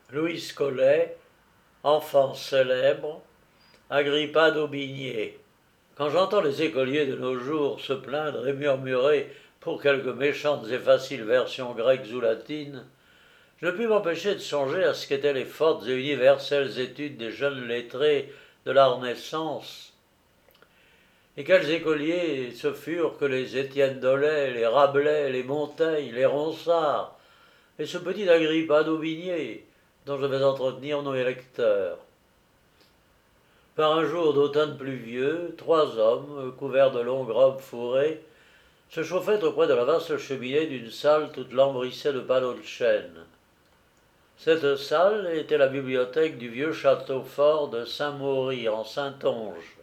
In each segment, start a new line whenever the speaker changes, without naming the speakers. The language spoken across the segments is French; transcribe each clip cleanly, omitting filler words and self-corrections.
Louis Collet, enfant célèbre, Agrippa d'Aubigné. Quand j'entends les écoliers de nos jours se plaindre et murmurer pour quelques méchantes et faciles versions grecques ou latines, je ne puis m'empêcher de songer à ce qu'étaient les fortes et universelles études des jeunes lettrés de la Renaissance. Et quels écoliers ce furent que les Étienne Dolet, les Rabelais, les Montaigne, les Ronsard, et ce petit Agrippa d'Aubigné, dont je vais entretenir nos lecteurs. Par un jour d'automne pluvieux, trois hommes, couverts de longues robes fourrées, se chauffaient auprès de la vaste cheminée d'une salle toute lambrissée de panneaux de chêne. Cette salle était la bibliothèque du vieux château fort de Saint-Maury en Saintonge.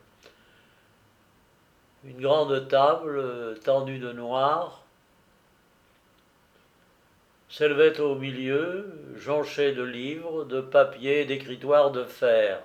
Une grande table tendue de noir s'élevait au milieu, jonchée de livres, de papiers et d'écritoires de fer.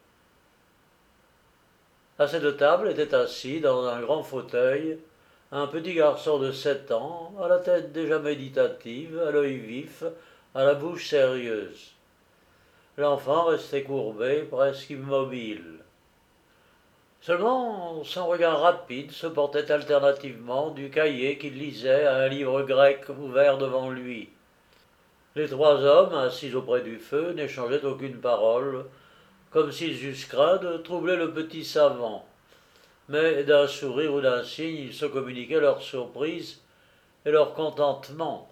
À cette table était assis, dans un grand fauteuil, un petit garçon de 7 ans, à la tête déjà méditative, à l'œil vif, à la bouche sérieuse. L'enfant restait courbé, presque immobile. Seulement, son regard rapide se portait alternativement du cahier qu'il lisait à un livre grec ouvert devant lui. Les trois hommes, assis auprès du feu, n'échangeaient aucune parole, comme s'ils eussent craint de troubler le petit savant. Mais d'un sourire ou d'un signe, ils se communiquaient leur surprise et leur contentement.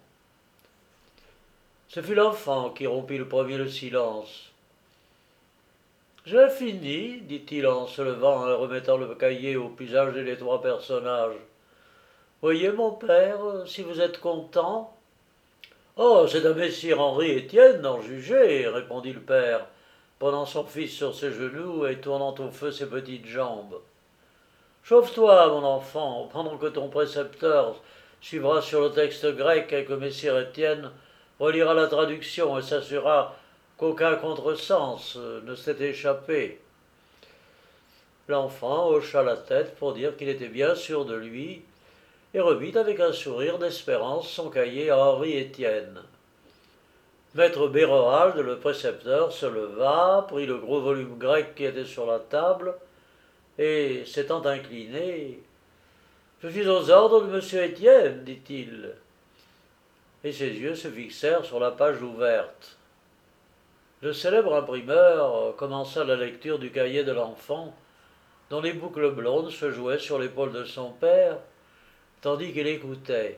Ce fut l'enfant qui rompit le premier le silence. J'ai fini, dit-il en se levant et remettant le cahier au plus âgé des trois personnages. Voyez, mon père, si vous êtes content. Oh, c'est à messire Henri Étienne d'en juger, répondit le père, prenant son fils sur ses genoux et tournant au feu ses petites jambes. Chauffe-toi, mon enfant, pendant que ton précepteur suivra sur le texte grec et que messire Étienne relira la traduction et s'assurera qu'aucun contresens ne s'est échappé. L'enfant hocha la tête pour dire qu'il était bien sûr de lui et remit avec un sourire d'espérance son cahier à Henri Étienne. Maître Béroald, le précepteur, se leva, prit le gros volume grec qui était sur la table et, s'étant incliné, « Je suis aux ordres de monsieur Étienne, dit-il. » Et ses yeux se fixèrent sur la page ouverte. Le célèbre imprimeur commença la lecture du cahier de l'enfant, dont les boucles blondes se jouaient sur l'épaule de son père, tandis qu'il écoutait.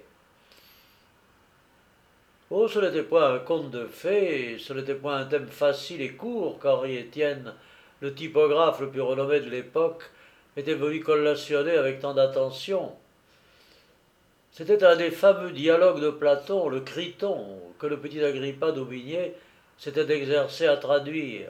Oh, ce n'était point un conte de fées, ce n'était point un thème facile et court qu'Henri Étienne, le typographe le plus renommé de l'époque, était venu collationner avec tant d'attention. C'était un des fameux dialogues de Platon, le Criton, que le petit Agrippa d'Aubigné s'était exercé à traduire.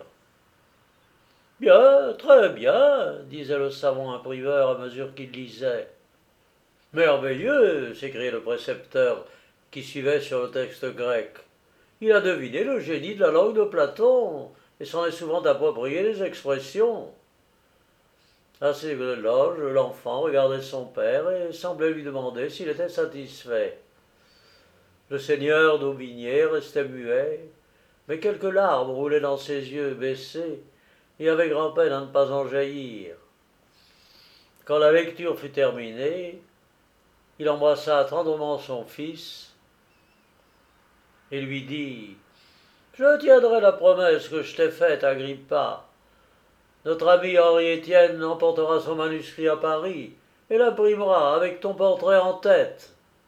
Bien, très bien, disait le savant imprimeur à mesure qu'il lisait. Merveilleux, s'écriait le précepteur qui suivait sur le texte grec. Il a deviné le génie de la langue de Platon et s'en est souvent approprié les expressions. À ces éloges, l'enfant regardait son père et semblait lui demander s'il était satisfait. Le seigneur d'Aubigné restait muet, mais quelques larmes roulaient dans ses yeux baissés et avait grand-peine à ne pas en jaillir. Quand la lecture fut terminée, il embrassa tendrement son fils et lui dit « Je tiendrai la promesse que je t'ai faite, Agrippa. Notre ami Henri Étienne emportera son manuscrit à Paris et l'imprimera avec ton portrait en tête. »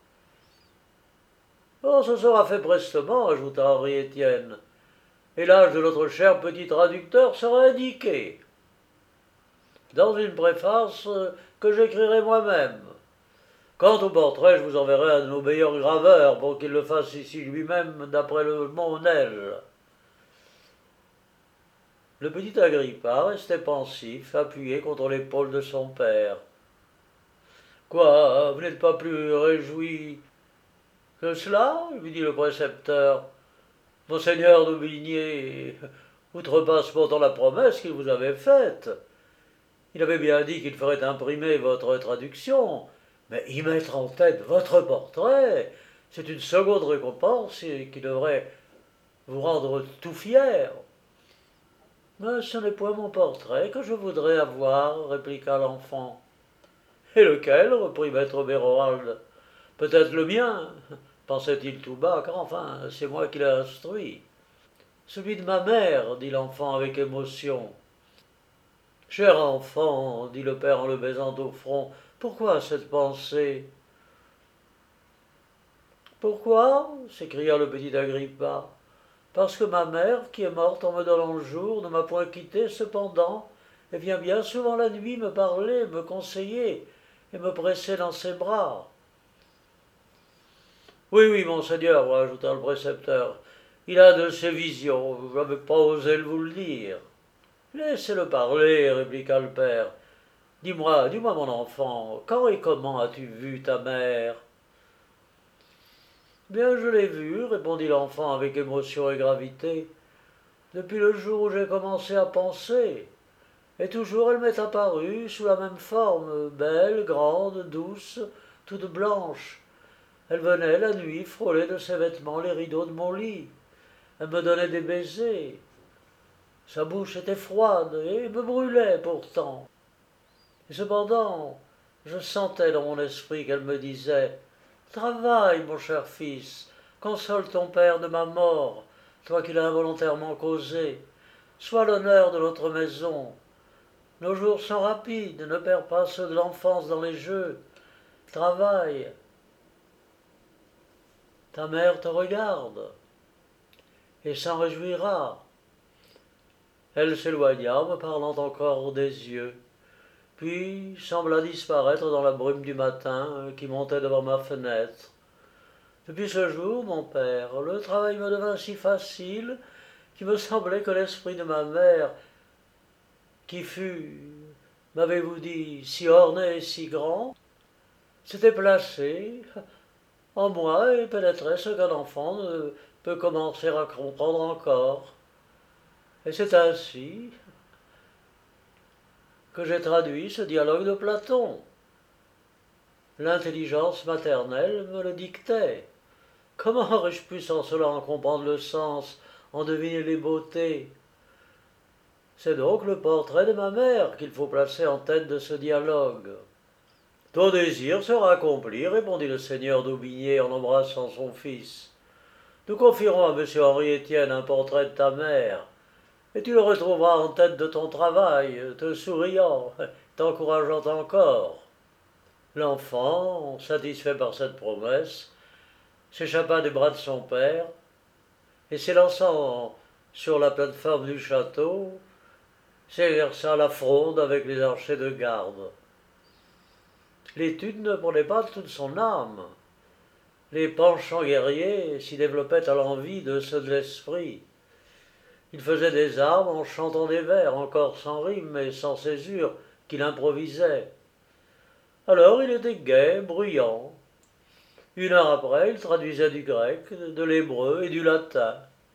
Oh, ce sera fait prestement, ajouta Henri Étienne, et l'âge de notre cher petit traducteur sera indiqué dans une préface que j'écrirai moi-même. Quant au portrait, je vous enverrai un de nos meilleurs graveurs pour qu'il le fasse ici lui-même d'après le Monel. Le petit Agrippa restait pensif, appuyé contre l'épaule de son père. Quoi, vous n'êtes pas plus réjoui que cela lui dit le précepteur. Monseigneur d'Aubigné outrepasse pourtant la promesse qu'il vous avait faite. Il avait bien dit qu'il ferait imprimer votre traduction, mais y mettre en tête votre portrait, c'est une seconde récompense qui devrait vous rendre tout fier. Mais ce n'est point mon portrait que je voudrais avoir, répliqua l'enfant. Et lequel reprit maître Béroald. Peut-être le mien, pensait-il tout bas, car enfin, c'est moi qui l'ai instruit. Celui de ma mère, dit l'enfant avec émotion. Cher enfant, dit le père en le baisant au front, pourquoi cette pensée? Pourquoi? S'écria le petit Agrippa. Parce que ma mère, qui est morte en me donnant le jour, ne m'a point quitté cependant, et vient bien souvent la nuit me parler, me conseiller, et me presser dans ses bras. Oui, oui, monseigneur, ajouta le précepteur, il a de ces visions, je n'avais pas osé vous le dire. Laissez-le parler, répliqua le père. Dis-moi, mon enfant, quand et comment as-tu vu ta mère? Bien, je l'ai vue, répondit l'enfant avec émotion et gravité, depuis le jour où j'ai commencé à penser. Et toujours elle m'est apparue sous la même forme, belle, grande, douce, toute blanche. Elle venait la nuit frôler de ses vêtements les rideaux de mon lit. Elle me donnait des baisers. Sa bouche était froide et me brûlait pourtant. Et cependant, je sentais dans mon esprit qu'elle me disait « Travaille, mon cher fils, console ton père de ma mort, toi qui l'as involontairement causée. Sois l'honneur de notre maison. Nos jours sont rapides, ne perds pas ceux de l'enfance dans les jeux. Travaille. Ta mère te regarde et s'en réjouira. » Elle s'éloigna, me parlant encore des yeux, puis sembla disparaître dans la brume du matin qui montait devant ma fenêtre. Depuis ce jour, mon père, le travail me devint si facile qu'il me semblait que l'esprit de ma mère, qui fut, m'avez-vous dit, si orné et si grand, s'était placé en moi et pénétrait ce qu'un enfant ne peut commencer à comprendre encore. Et c'est ainsi que j'ai traduit ce dialogue de Platon. L'intelligence maternelle me le dictait. Comment aurais-je pu sans cela en comprendre le sens, en deviner les beautés? C'est donc le portrait de ma mère qu'il faut placer en tête de ce dialogue. Ton désir sera accompli, répondit le seigneur d'Aubigné en embrassant son fils. Nous confierons à M. Henri-Étienne un portrait de ta mère, et tu le retrouveras en tête de ton travail, te souriant, t'encourageant encore. L'enfant, satisfait par cette promesse, s'échappa des bras de son père, et s'élançant sur la plateforme du château, s'exerça la fronde avec les archers de garde. L'étude ne prenait pas toute son âme. Les penchants guerriers s'y développaient à l'envi de ceux de l'esprit. Il faisait des armes en chantant des vers, encore sans rime et sans césure, qu'il improvisait. Alors il était gai, bruyant. Une heure après, il traduisait du grec, de l'hébreu et du latin.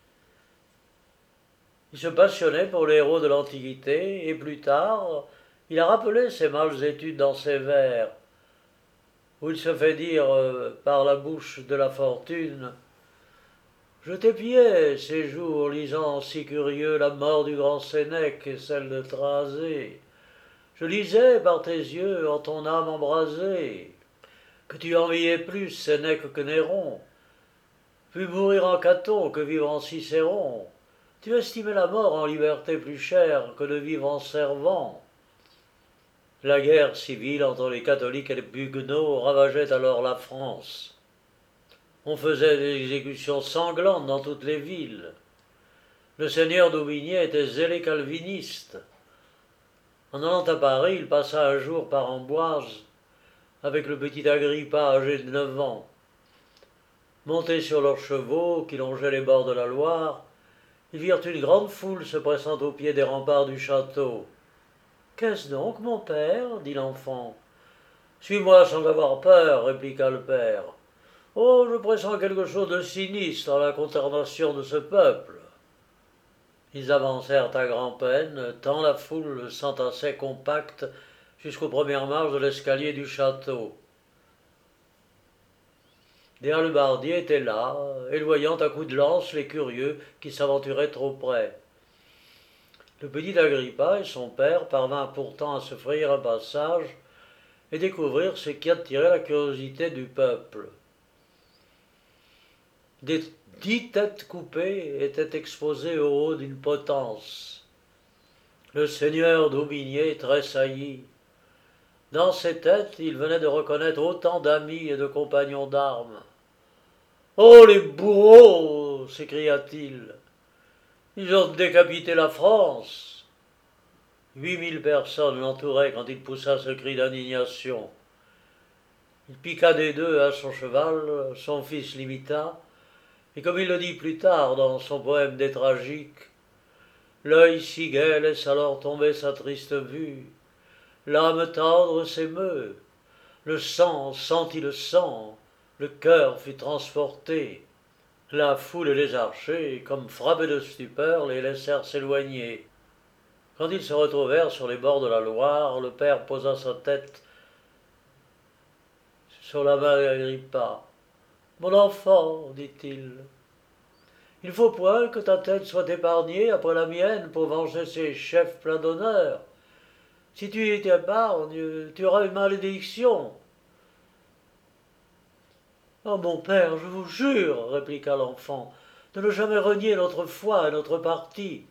Il se passionnait pour les héros de l'Antiquité, et plus tard, il a rappelé ses mâles études dans ses vers, où il se fait dire par la bouche de la fortune « Je t'épiais ces jours lisant si curieux la mort du grand Sénèque et celle de Thrasée. Je lisais par tes yeux en ton âme embrasée que tu enviais plus Sénèque que Néron, puis mourir en Caton que vivre en Cicéron. Tu estimais la mort en liberté plus chère que de vivre en servant. » La guerre civile entre les catholiques et les huguenots ravageait alors la France. On faisait des exécutions sanglantes dans toutes les villes. Le seigneur d'Aubigné était zélé calviniste. En allant à Paris, il passa un jour par Amboise avec le petit Agrippa âgé de 9 ans. Montés sur leurs chevaux qui longeaient les bords de la Loire, ils virent une grande foule se pressant au pied des remparts du château. « Qu'est-ce donc, mon père » dit l'enfant. « Suis-moi sans avoir peur, répliqua le père. Oh, je pressens quelque chose de sinistre à la consternation de ce peuple. » Ils avancèrent à grand-peine, tant la foule s'entassait compacte jusqu'aux premières marches de l'escalier du château. Des hallebardiers étaient là, éloignant à coups de lance les curieux qui s'aventuraient trop près. Le petit Agrippa et son père parvinrent pourtant à se frayer un passage et découvrir ce qui attirait la curiosité du peuple. Des 10 têtes coupées étaient exposées au haut d'une potence. Le seigneur d'Aubigné tressaillit. Dans ces têtes, il venait de reconnaître autant d'amis et de compagnons d'armes. Oh, les bourreaux s'écria-t-il. Ils ont décapité la France. 8000 personnes l'entouraient quand il poussa ce cri d'indignation. Il piqua des deux à son cheval, son fils l'imita, et comme il le dit plus tard dans son poème des Tragiques, l'œil si gai laisse alors tomber sa triste vue, l'âme tendre s'émeut, le sang sentit le sang, le cœur fut transporté. La foule et les archers, comme frappés de stupeur, les laissèrent s'éloigner. Quand ils se retrouvèrent sur les bords de la Loire, le père posa sa tête sur la main d'Agrippa. Mon enfant, dit-il, il faut point que ta tête soit épargnée après la mienne pour venger ces chefs pleins d'honneur. Si tu y t'épargnes, tu auras une malédiction. Oh mon père, je vous jure, répliqua l'enfant, de ne jamais renier notre foi et notre parti.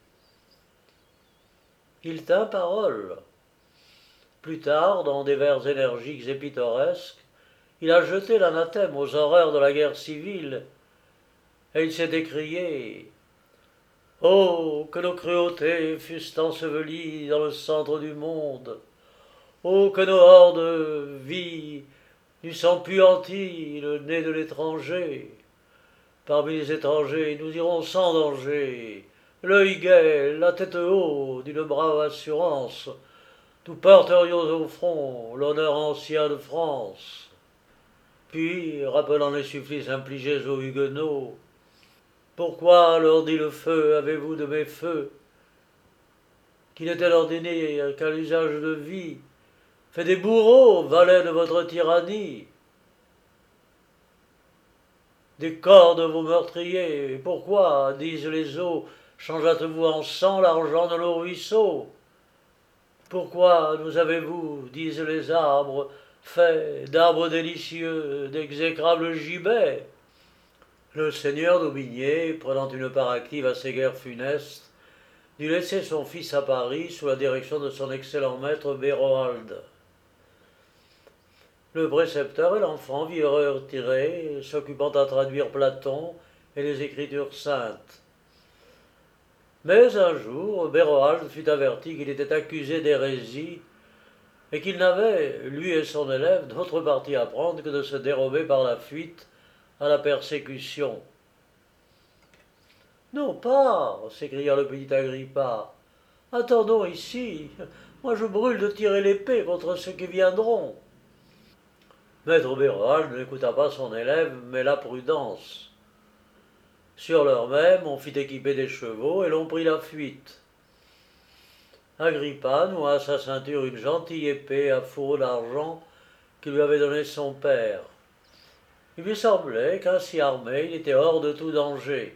Il tint parole. Plus tard, dans des vers énergiques et pittoresques, il a jeté l'anathème aux horreurs de la guerre civile, et il s'est écrié « Oh, que nos cruautés fussent ensevelies dans le centre du monde! Oh, que nos hordes vies n'eussent empuanti le nez de l'étranger! Parmi les étrangers, nous irons sans danger, l'œil gai, la tête haute, d'une brave assurance. Nous porterions au front l'honneur ancien de France. » Puis, rappelant les supplices infligés aux Huguenots, « Pourquoi, leur dit le feu, avez-vous de mes feux, qui n'étaient ordonnés qu'à l'usage de vie, fait des bourreaux, valets de votre tyrannie, des corps de vos meurtriers, pourquoi, disent les eaux, changeâtes-vous en sang l'argent de nos ruisseaux? Pourquoi nous avez-vous, disent les arbres, fait d'arbres délicieux, d'exécrables gibets? Le seigneur d'Aubigné, prenant une part active à ces guerres funestes, dut laisser son fils à Paris sous la direction de son excellent maître Béroald. Le précepteur et l'enfant virent retirés, s'occupant à traduire Platon et les Écritures saintes. Mais un jour, Béroald fut averti qu'il était accusé d'hérésie et qu'il n'avait, lui et son élève, d'autre parti à prendre que de se dérober par la fuite à la persécution. Non pas, s'écria le petit Agrippa. Attendons ici. Moi je brûle de tirer l'épée contre ceux qui viendront. Maître Béroald n'écouta pas son élève, mais la prudence. Sur l'heure même, on fit équiper des chevaux et l'on prit la fuite. Agrippa noua à sa ceinture une gentille épée à fourreau d'argent que lui avait donnée son père. Il lui semblait qu'ainsi armé, il était hors de tout danger.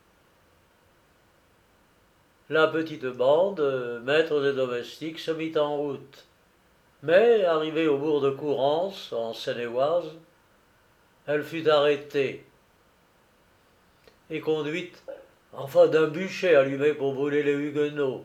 La petite bande, maîtres et domestiques, se mit en route. Mais, arrivée au bourg de Courance, en Seine-et-Oise, elle fut arrêtée et conduite enfin d'un bûcher allumé pour brûler les Huguenots.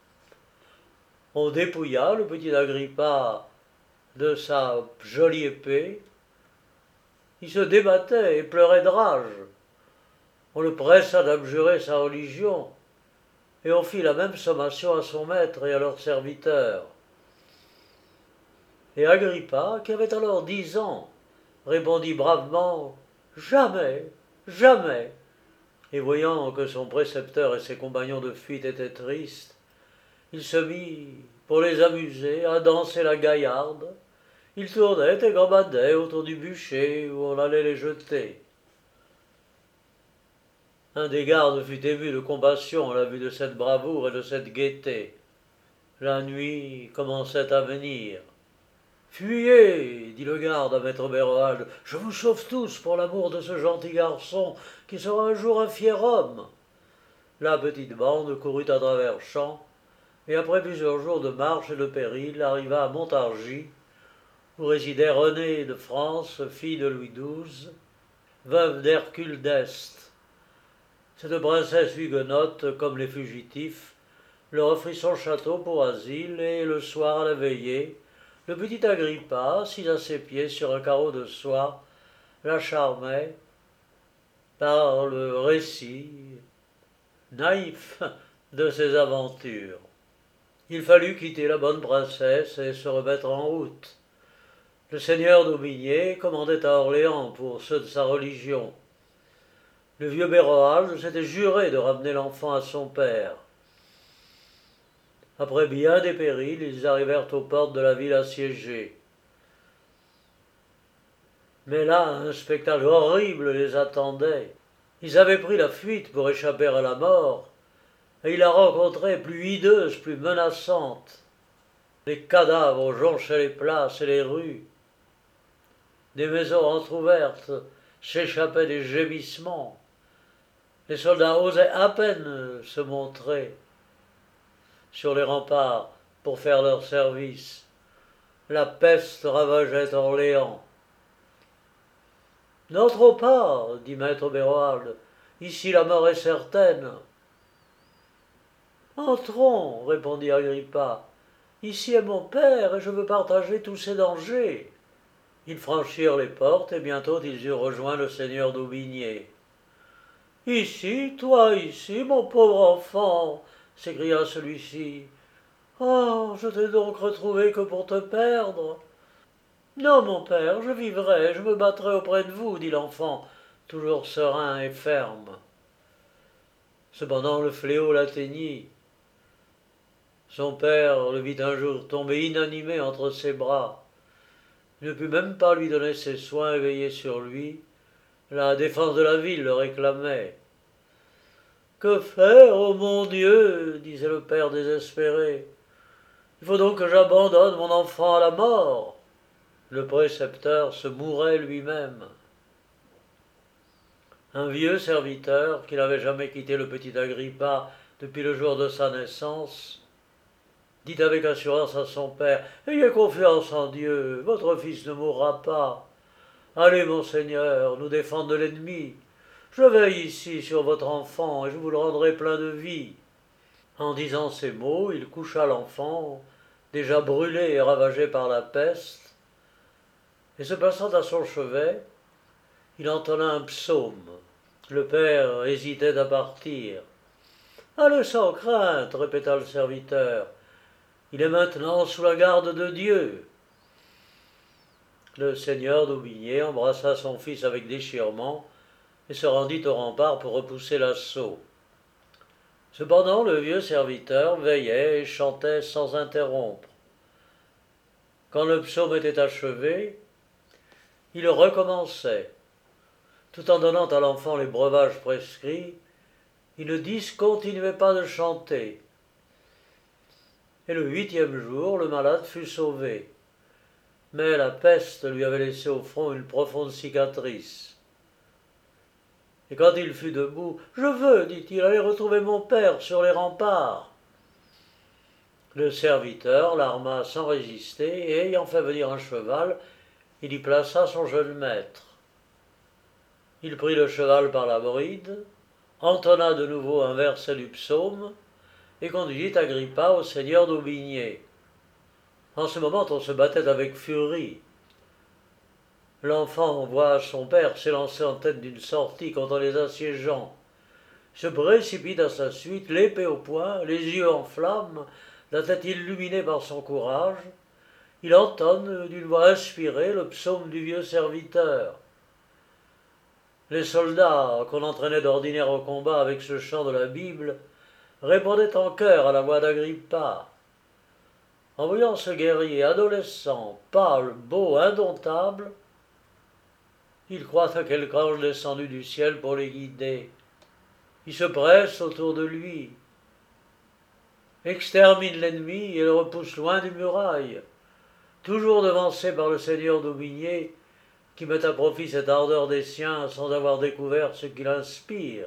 On dépouilla le petit Agrippa de sa jolie épée. Il se débattait et pleurait de rage. On le pressa d'abjurer sa religion, et on fit la même sommation à son maître et à leurs serviteurs. Et Agrippa, qui avait alors 10 ans, répondit bravement « Jamais, jamais !» Et voyant que son précepteur et ses compagnons de fuite étaient tristes, il se mit, pour les amuser, à danser la gaillarde. Il tournait et gambadait autour du bûcher où on allait les jeter. Un des gardes fut ému de compassion à la vue de cette bravoure et de cette gaieté. La nuit commençait à venir. Fuyez, dit le garde à maître Béroald, je vous sauve tous pour l'amour de ce gentil garçon qui sera un jour un fier homme. La petite bande courut à travers champs, et après plusieurs jours de marche et de péril, arriva à Montargis, où résidait Renée de France, fille de Louis XII, veuve d'Hercule d'Este. Cette princesse huguenote, comme les fugitifs, leur offrit son château pour asile, et le soir à la veillée, le petit Agrippa, assis à ses pieds sur un carreau de soie, la charmait par le récit naïf de ses aventures. Il fallut quitter la bonne princesse et se remettre en route. Le seigneur d'Aubigné commandait à Orléans pour ceux de sa religion. Le vieux Béroald s'était juré de ramener l'enfant à son père. Après bien des périls, ils arrivèrent aux portes de la ville assiégée. Mais là, un spectacle horrible les attendait. Ils avaient pris la fuite pour échapper à la mort, et ils la rencontraient plus hideuse, plus menaçante. Les cadavres jonchaient les places et les rues. Des maisons entr'ouvertes s'échappaient des gémissements. Les soldats osaient à peine se montrer sur les remparts pour faire leur service. La peste ravageait Orléans. N'entrons pas, dit maître Béroald. Ici la mort est certaine. Entrons, répondit Agrippa. Ici est mon père et je veux partager tous ses dangers. Ils franchirent les portes et bientôt ils eurent rejoint le seigneur d'Aubigné. Ici, toi ici, mon pauvre enfant, s'écria celui-ci. Oh, je t'ai donc retrouvé que pour te perdre. Non, mon père, je vivrai, je me battrai auprès de vous, dit l'enfant, toujours serein et ferme. Cependant le fléau l'atteignit. Son père le vit un jour tomber inanimé entre ses bras. Il ne put même pas lui donner ses soins et veiller sur lui. La défense de la ville le réclamait. Que faire, ô mon Dieu, disait le père désespéré. Il faut donc que j'abandonne mon enfant à la mort. Le précepteur se mourait lui-même. Un vieux serviteur, qui n'avait jamais quitté le petit Agrippa depuis le jour de sa naissance, dit avec assurance à son père, « Ayez confiance en Dieu, votre fils ne mourra pas. Allez, monseigneur, nous défendre de l'ennemi. Je veille ici sur votre enfant et je vous le rendrai plein de vie. » En disant ces mots, il coucha l'enfant, déjà brûlé et ravagé par la peste, et se passant à son chevet, il entonna un psaume. Le père hésitait à partir. « Allez sans crainte, répéta le serviteur, il est maintenant sous la garde de Dieu. » Le seigneur d'Aubigné embrassa son fils avec déchirement et se rendit au rempart pour repousser l'assaut. Cependant, le vieux serviteur veillait et chantait sans interrompre. Quand le psaume était achevé, il recommençait. Tout en donnant à l'enfant les breuvages prescrits, il ne discontinuait pas de chanter. Et le 8e jour, le malade fut sauvé. Mais la peste lui avait laissé au front une profonde cicatrice. Et quand il fut debout, « Je veux, dit-il, aller retrouver mon père sur les remparts. » Le serviteur l'arma sans résister, et ayant fait venir un cheval, il y plaça son jeune maître. Il prit le cheval par la bride, entonna de nouveau un verset du psaume, et conduisit Agrippa au seigneur d'Aubigné. En ce moment, on se battait avec furie. L'enfant voit son père s'élancer en tête d'une sortie contre les assiégeants, se précipite à sa suite, l'épée au poing, les yeux en flammes, la tête illuminée par son courage. Il entonne d'une voix inspirée le psaume du vieux serviteur. Les soldats, qu'on entraînait d'ordinaire au combat avec ce chant de la Bible, répondaient en chœur à la voix d'Agrippa. En voyant ce guerrier adolescent, pâle, beau, indomptable, ils croient à quelque ange descendu du ciel pour les guider. Ils se pressent autour de lui, exterminent l'ennemi et le repoussent loin des murailles. toujours devancé par le seigneur d'Aubigné, qui met à profit cette ardeur des siens sans avoir découvert ce qui l'inspire.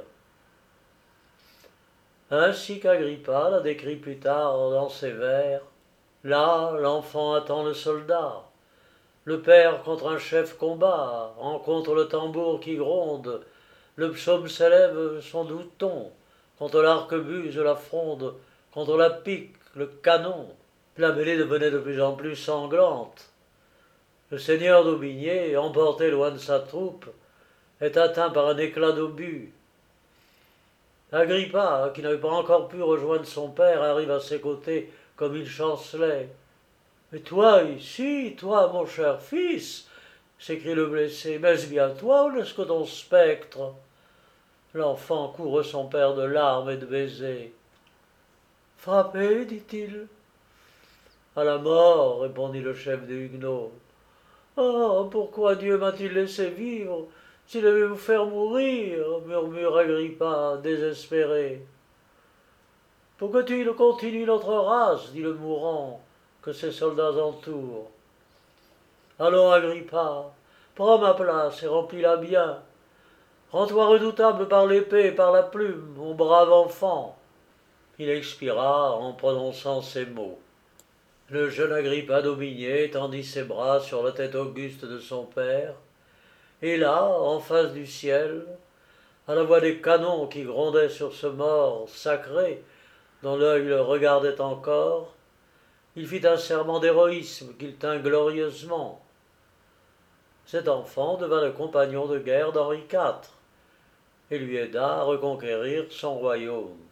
Ainsi qu'Agrippa l'a décrit plus tard dans ses vers, là l'enfant attend le soldat, le père contre un chef combat, rencontre le tambour qui gronde, le psaume s'élève son doux ton, contre l'arquebuse la fronde, contre la pique le canon. La mêlée devenait de plus en plus sanglante. Le seigneur d'Aubigné, emporté loin de sa troupe, est atteint par un éclat d'obus. Agrippa, qui n'avait pas encore pu rejoindre son père, arrive à ses côtés comme il chancelait. « Mais toi ici, toi, mon cher fils !» s'écrie le blessé. « Mais est-ce bien toi ou est-ce que ton spectre ?» L'enfant couvre son père de larmes et de baisers. « Frappé, dit-il. »« À la mort, répondit le chef des Huguenots. Oh, pourquoi Dieu m'a-t-il laissé vivre s'il devait vous faire mourir ?» murmure Agrippa, désespéré. « Pour que tu continues notre race, dit le mourant, que ses soldats entourent. Allons, Agrippa, prends ma place et remplis-la bien. Rends-toi redoutable par l'épée et par la plume, mon brave enfant. » Il expira en prononçant ces mots. Le jeune Agrippa d'Aubigné tendit ses bras sur la tête auguste de son père, et là, en face du ciel, à la voix des canons qui grondaient sur ce mort sacré, dont l'œil le regardait encore, il fit un serment d'héroïsme qu'il tint glorieusement. Cet enfant devint le compagnon de guerre d'Henri IV et lui aida à reconquérir son royaume.